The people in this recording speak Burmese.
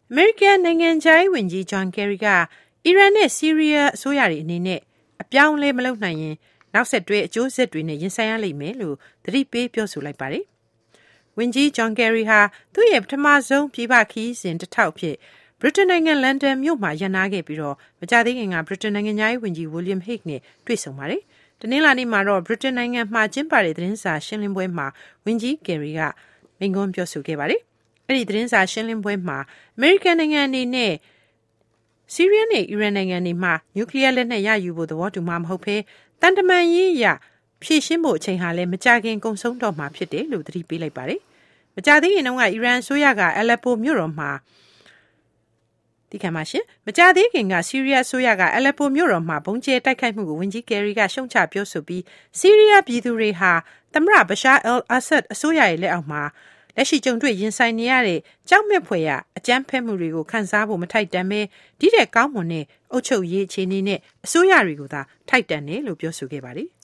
American နိုင်ငံခြားရေးဝန်ကြီး John Kerry ကအီရန်နဲ့ဆီးရီးယားအစိုးရတွေအနေနဲ့အပြောင်းလဲမလုပ်နိုင်ရင်နောက်ဆက်တွဲအကျိုးဆက်တွေနဲ့ရင်ဆိုင်ရလိမ့်မယ်လို့သတိပေးပြောဆိုလိုက်ပါတယ်။ဝန်ကြီး John Kerry ဟာသူ့ရဲ့ပထမဆုံးပြည်ပခရီးစဉ်တစ်ထောက်အဖြစ်ဗြိတိန်နိုင်ငံလန်ဒန်မြို့မှာရပ်နားခဲ့ပြီးတော့မကြာသေးခင်ကဗြိတိန်နိုင်ငံသားရေးဝန်ကြီး William Hague နဲ့တွေ့ဆုံပါတယ်။တနင်္လာနေ့မှာတော့ဗြိတိန်နိုင်ငံမှာကျင်းပတဲ့သတင်းစာရှင်းလင်းပွဲမှာဝန်ကြီး Kerry ကမိန့်ခွန်းပြောဆိုခဲ့ပါတယ်။အဲ့ဒီသတင်းစာရှင်းလင်းပွဲမှာအမေရိကန်နိုင်ငံအနေနဲ့ဆီးရီးယားနဲ့အီရန်နိုင်ငံတွေမှာနျူကလ িয়ার လက်နက်ရယူဖို့သဘောတူမှာမဟုတ်ဘဲတန်တမန်ရေးအရဖြည့်ရှင်းဖို့အချိန်ဟာလည်းမကြခင်ကုန်ဆုံးတော့မှာဖြစ်တယ်လို့သတိပေးလိုက်ပါတယ်။မကြသေးခင်တုန်းကအီရန်အစိုးရကအလက်ပိုမြို့တော်မှာမကြသေးခင်ကဆီးရီးယားအစိုးရကအလက်ပိုမြို့တော်မှာဘုံကျဲတိုက်ခိုက်မှုကိုဝန်ကြီးကယ်ရီကရှုံချပြောဆိုပြီးဆီးရီးယားပြည်သူတွေဟာသမ္မတဘရှာအယ်အာဆတ်အစိုးရရဲ့လက်အောက်မှာလက်ရှိကြုံတွေ့ရင်ဆိုင်နေရတဲ့ကြောက်မဲ့ဖွယ်ရအကြမ်းဖက်မှုတွေကိုခန်းစားဖို့မထိုက်တန်ပဲဒီတဲ့ကောင်းမွန်တဲ့အုပ်ချုပ်ရေးအခြေအနေနဲ့အစိုးရတွေကိုသာထိုက်တန်တယ်လို့ပြောဆိုခဲ့ပါတယ်